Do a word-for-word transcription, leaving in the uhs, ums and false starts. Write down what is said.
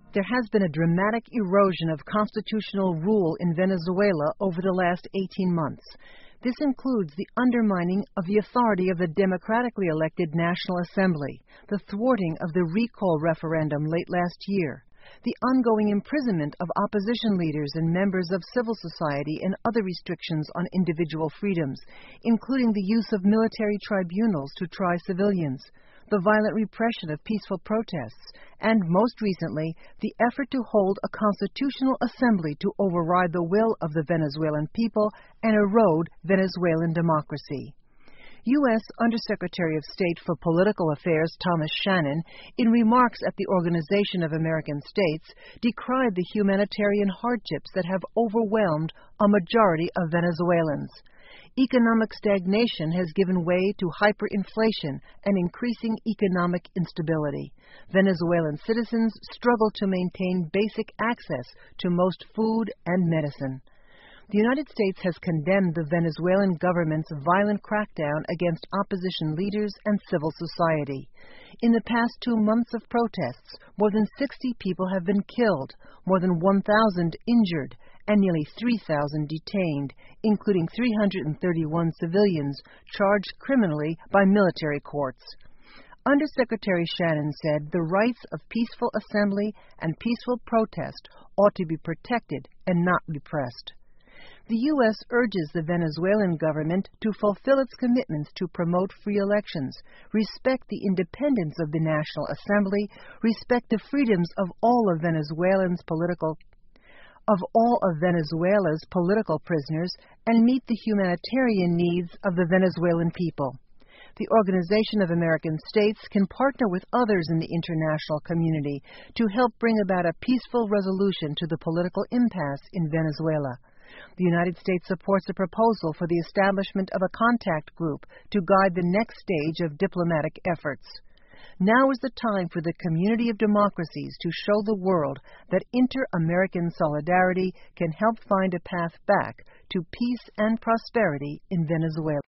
There has been a dramatic erosion of constitutional rule in Venezuela over the last eighteen months. This includes the undermining of the authority of the democratically elected National Assembly, the thwarting of the recall referendum late last year, the ongoing imprisonment of opposition leaders and members of civil society, and other restrictions on individual freedoms, including the use of military tribunals to try civilians, the violent repression of peaceful protests, and most recently, the effort to hold a constitutional assembly to override the will of the Venezuelan people and erode Venezuelan democracy. U S Undersecretary of State for Political Affairs Thomas Shannon, in remarks at the Organization of American States, decried the humanitarian hardships that have overwhelmed a majority of Venezuelans. Economic stagnation has given way to hyperinflation and increasing economic instability. Venezuelan citizens struggle to maintain basic access to most food and medicine. The United States has condemned the Venezuelan government's violent crackdown against opposition leaders and civil society. In the past two months of protests, more than sixty people have been killed, more than one thousand injured, and nearly three thousand detained, including three hundred thirty-one civilians charged criminally by military courts. Undersecretary Shannon said the rights of peaceful assembly and peaceful protest ought to be protected and not repressed. The U S urges the Venezuelan government to fulfill its commitments to promote free elections, respect the independence of the National Assembly, respect the freedoms of all of Venezuelans' political of all of Venezuela's political prisoners, and meet the humanitarian needs of the Venezuelan people. The Organization of American States can partner with others in the international community to help bring about a peaceful resolution to the political impasse in Venezuela. The United States supports a proposal for the establishment of a contact group to guide the next stage of diplomatic efforts. Now is the time for the community of democracies to show the world that inter-American solidarity can help find a path back to peace and prosperity in Venezuela.